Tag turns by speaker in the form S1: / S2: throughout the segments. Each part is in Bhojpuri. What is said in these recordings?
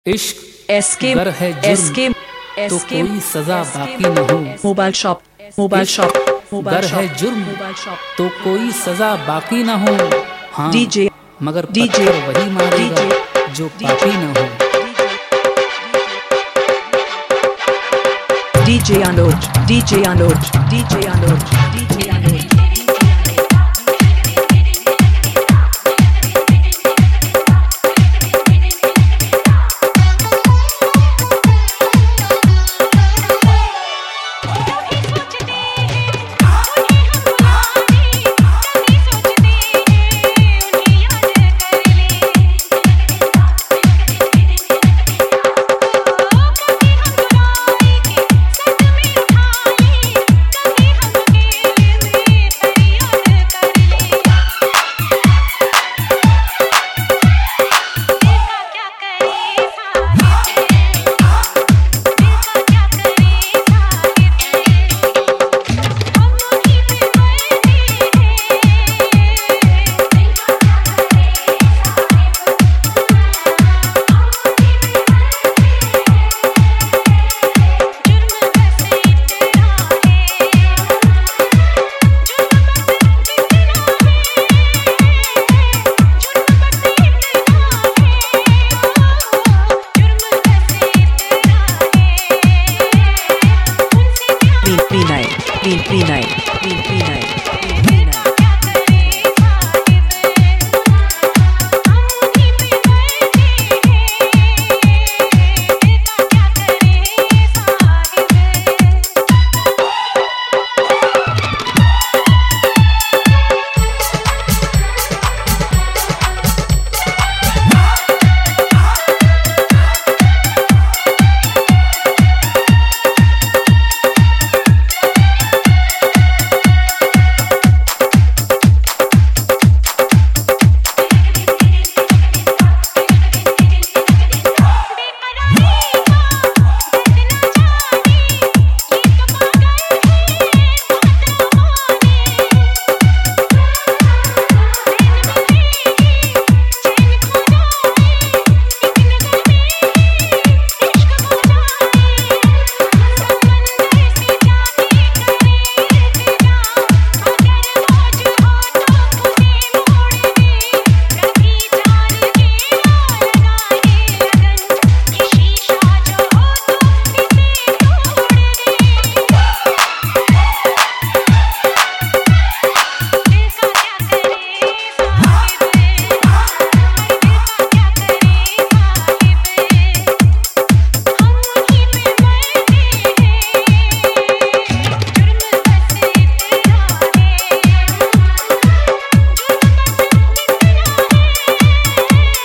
S1: इश्क
S2: एसके
S1: गर है जुर्म तो कोई सजा बाकी न हो।
S2: मोबाइल शॉप
S1: गर है जुर्म तो कोई सजा बाकी न हो। हाँ
S2: डीजे
S1: मगर
S2: डीजे
S1: पत्थर वही मारेगा जो पापी न हो।
S2: डीजे आलोच डीजे आलोच डीजे आलोच डीजे आलोच।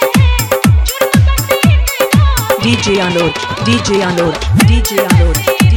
S2: DJ Aloj, DJ Aloj, DJ Aloj.